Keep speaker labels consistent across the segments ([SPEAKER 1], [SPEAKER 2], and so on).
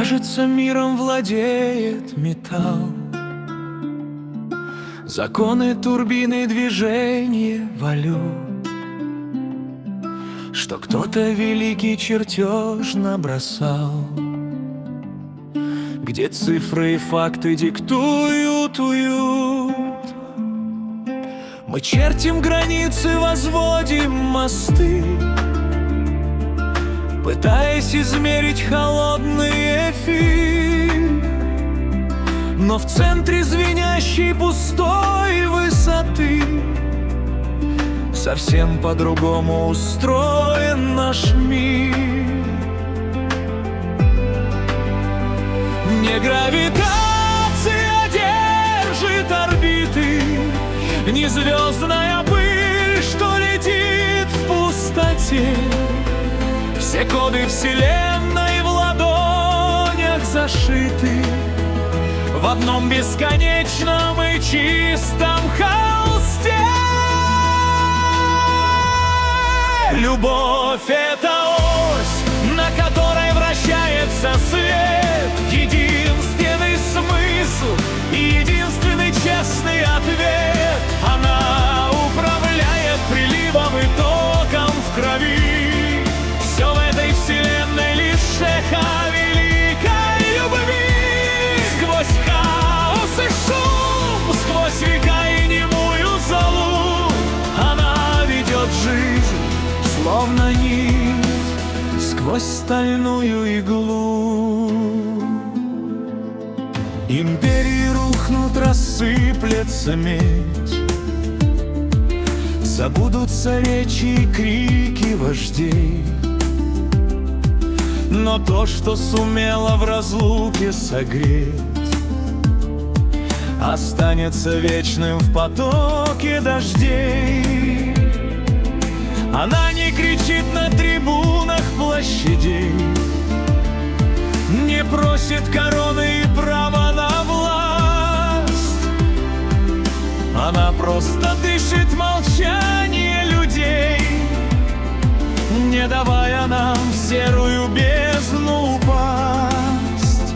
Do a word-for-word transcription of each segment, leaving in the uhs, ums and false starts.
[SPEAKER 1] кажется, миром владеет металл. Законы турбины движения валют, что кто-то великий чертеж набросал, где цифры и факты диктуют уют. Мы чертим границы, возводим мосты, пытаясь измерить холодный эфир. Но в центре звенящей пустой высоты совсем по-другому устроен наш мир. Не гравитация держит орбиты, не звездная пыль, что летит в пустоте. Все коды вселенной в ладонях зашиты в одном бесконечном и чистом холсте. Любовь — это ось, на которой вращается свет, единственный смысл и единственный честный ответ. Она управляет приливом и током в крови. Все в этой вселенной лишь эхо великой любви. Сквозь хаос и шум, сквозь века и немую залу она ведет жизнь, словно нить, сквозь стальную иглу. Империи рухнут, рассыплется медь, забудутся речи и крики вождей. Но то, что сумело в разлуке согреть, останется вечным в потоке дождей. Она не кричит на трибунах площадей, не просит короны и права на власть. Она просто дышит молчание людей, не давая нам в серую бездну упасть.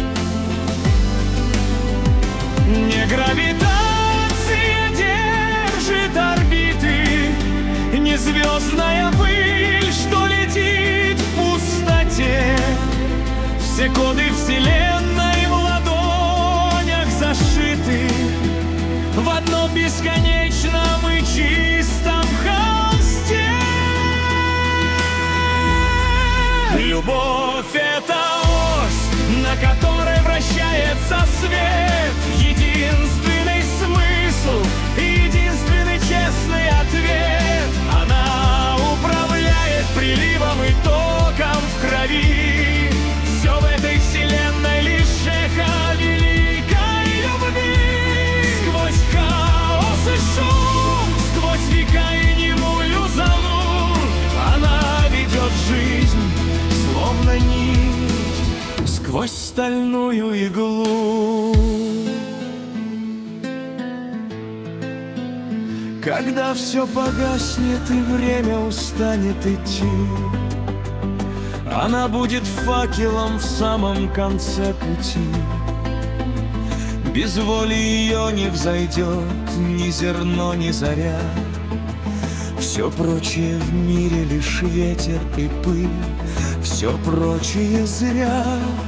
[SPEAKER 1] Не гравитация держит орбиты, не звездная пыль, что летит в пустоте. Все коды вселенной в ладонях зашиты в одном бесконечном и чистом холсте. Любовь — это ось, на которой вращается свет, единственный смысл и единственный честный ответ. Она управляет приливом и током в крови. Все в этой вселенной лишь эхо великой любви. Сквозь хаос и шум, сквозь века и немую залу она ведет жизнь, словно нить, сквозь стальную иглу. Когда все погаснет и время устанет идти, она будет факелом в самом конце пути. Без воли ее не взойдет ни зерно, ни заря. Все прочее в мире лишь ветер и пыль, все прочее зря.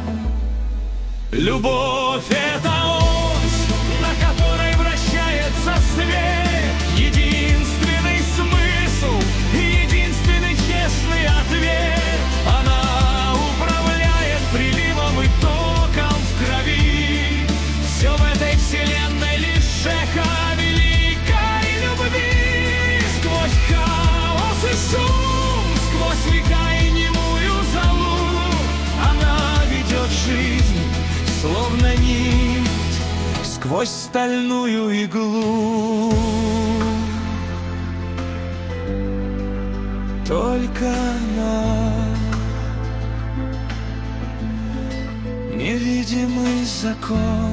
[SPEAKER 1] Любовь — это ось, на которой вращается свет, единственный смысл и единственный честный ответ. Она управляет приливом и током в крови. Все в этой вселенной лишь эхо великой любви. Сквозь хаос и шум, сквозь века и немую залу она ведет жизнь, словно нить, сквозь стальную иглу. Только она, невидимый закон,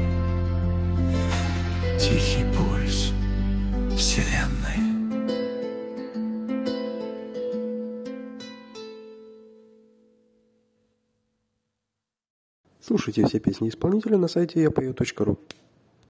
[SPEAKER 1] тихий пульс вселенной.
[SPEAKER 2] Слушайте все песни исполнителя на сайте я пою точка ру.